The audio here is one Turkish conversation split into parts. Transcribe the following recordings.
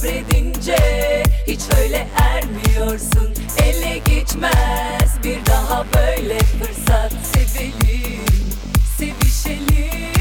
sabredince hiç öyle ermiyorsun. Ele geçmez bir daha böyle fırsat. Sevelim, sevişelim.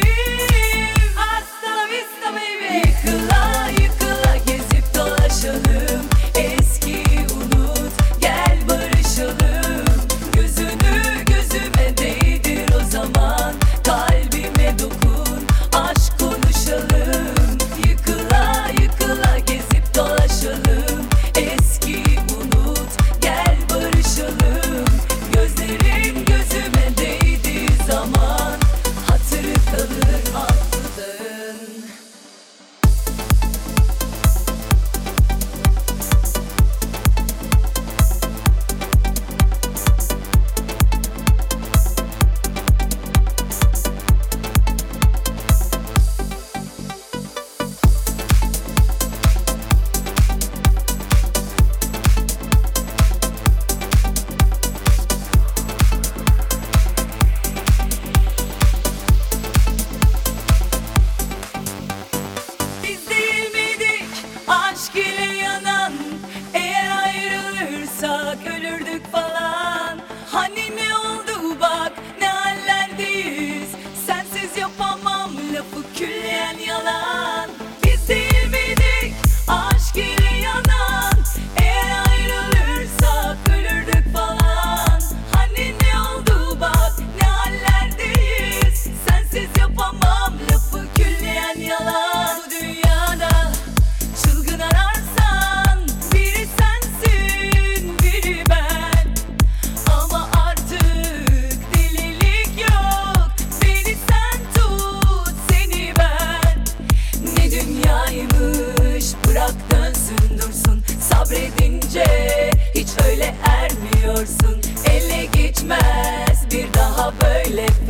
Hasta la vista baby. Yıkıla yıkıla gezip dolaşalım. Eskiyi unut, gel barışalım. Gözünü gözüme değdir o zaman. Kalbime dokun, aşk konuşalım. Yıkıla yıkıla gezip dolaşalım. Eskiyi unut, gel barışalım. Gözlerin gözüme değdiği zaman hatırı kalır aklın. Biz değil miydik aşk ile yanan? Eğer ayrılırsak ölürdük falan. Hani ne oldu bak, ne hallerdeyiz. Sensiz yapamam lafı külleyen yalan. Biz değil miydik aşk ile yanan? Eğer ayrılırsak ölürdük falan. Hani ne oldu bak, ne hallerdeyiz. Sensiz yapamam lafı külleyen yalan. Bu dünyada çılgın ararsan biri sensin, biri ben. Ama artık delilik yok. Beni sen tut, seni ben. Ne dünyaymış, bırak dönsün dursun. Sabredince hiç öyle ermiyorsun. Ele geçmez bir daha böyle